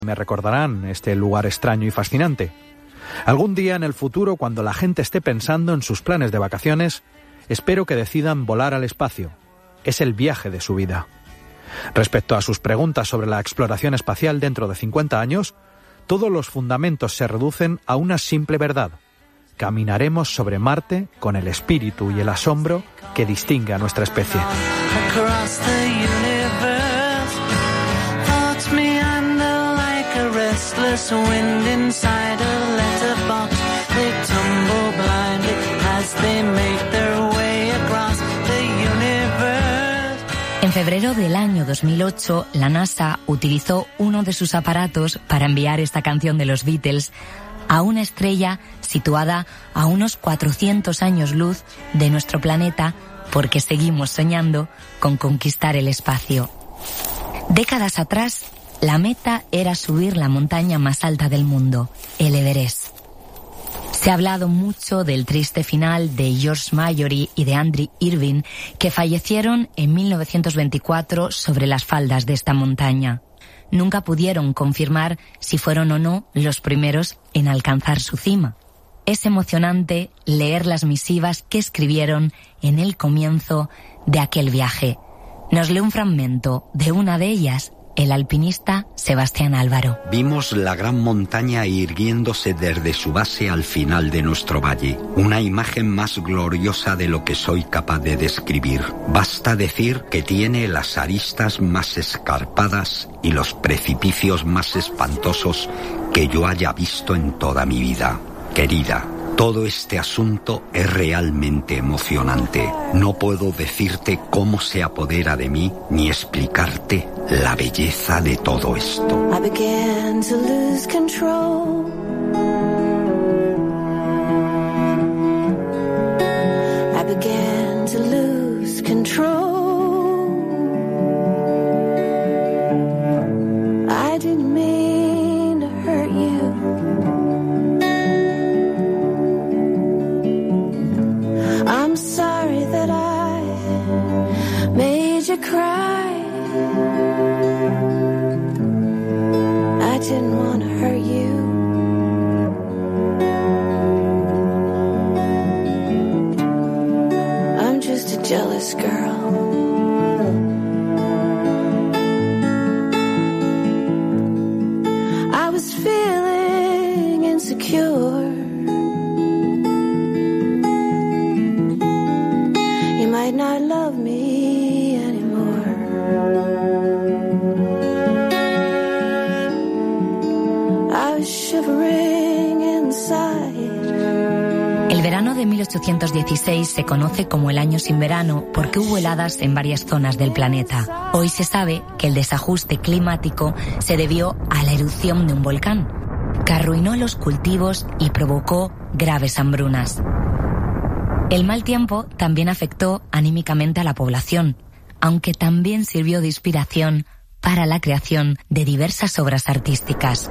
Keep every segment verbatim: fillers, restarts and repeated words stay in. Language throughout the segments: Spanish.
Me recordarán este lugar extraño y fascinante. Algún día en el futuro, cuando la gente esté pensando en sus planes de vacaciones, espero que decidan volar al espacio. Es el viaje de su vida. Respecto a sus preguntas sobre la exploración espacial dentro de cincuenta años, todos los fundamentos se reducen a una simple verdad. Caminaremos sobre Marte con el espíritu y el asombro que distingue a nuestra especie. En febrero del año dos mil ocho, la NASA utilizó uno de sus aparatos para enviar esta canción de los Beatles a una estrella situada a unos cuatrocientos años luz de nuestro planeta, porque seguimos soñando con conquistar el espacio. Décadas atrás, la meta era subir la montaña más alta del mundo, el Everest. Se ha hablado mucho del triste final de George Mallory y de Andrew Irving, que fallecieron en mil novecientos veinticuatro sobre las faldas de esta montaña. Nunca pudieron confirmar si fueron o no los primeros en alcanzar su cima. Es emocionante leer las misivas que escribieron en el comienzo de aquel viaje. Nos lee un fragmento de una de ellas, el alpinista Sebastián Álvaro. Vimos la gran montaña irguiéndose desde su base al final de nuestro valle. Una imagen más gloriosa de lo que soy capaz de describir. Basta decir que tiene las aristas más escarpadas y los precipicios más espantosos que yo haya visto en toda mi vida. Querida, todo este asunto es realmente emocionante. No puedo decirte cómo se apodera de mí ni explicarte la belleza de todo esto. I began to lose control. I began to lose control. I didn't mean to hurt you. I'm sorry that I made you cry. I didn't want to hurt you. I'm just a jealous girl. I was feeling insecure. You might not love me anymore. I was shivering inside. El verano de mil ochocientos dieciséis se conoce como el año sin verano porque hubo heladas en varias zonas del planeta. Hoy se sabe que el desajuste climático se debió a la erupción de un volcán, que arruinó los cultivos y provocó graves hambrunas. El mal tiempo también afectó anímicamente a la población, aunque también sirvió de inspiración para la creación de diversas obras artísticas.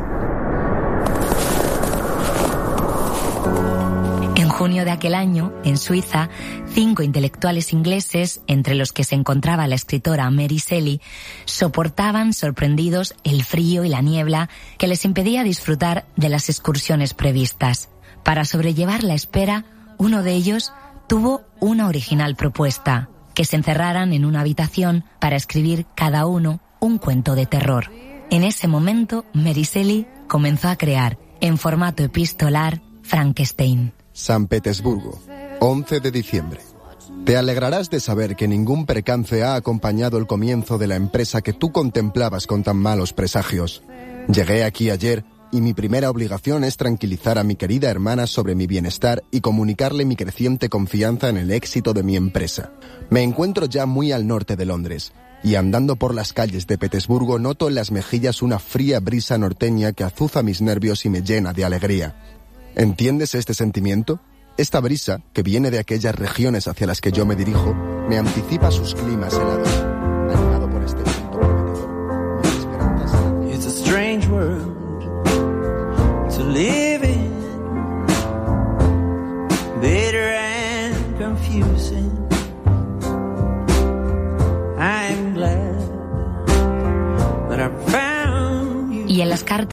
En junio de aquel año, en Suiza, cinco intelectuales ingleses, entre los que se encontraba la escritora Mary Shelley, soportaban sorprendidos el frío y la niebla que les impedía disfrutar de las excursiones previstas. Para sobrellevar la espera, uno de ellos tuvo una original propuesta: que se encerraran en una habitación para escribir cada uno un cuento de terror. En ese momento, Mary Shelley comenzó a crear, en formato epistolar, Frankenstein. San Petersburgo, once de diciembre. Te alegrarás de saber que ningún percance ha acompañado el comienzo de la empresa que tú contemplabas con tan malos presagios. Llegué aquí ayer y mi primera obligación es tranquilizar a mi querida hermana sobre mi bienestar y comunicarle mi creciente confianza en el éxito de mi empresa. Me encuentro ya muy al norte de Londres, y andando por las calles de Petersburgo noto en las mejillas una fría brisa norteña que azuza mis nervios y me llena de alegría. ¿Entiendes este sentimiento? Esta brisa, que viene de aquellas regiones hacia las que yo me dirijo, me anticipa sus climas helados. Animado por este viento prometedor, mis esperanzas... It's a strange world to live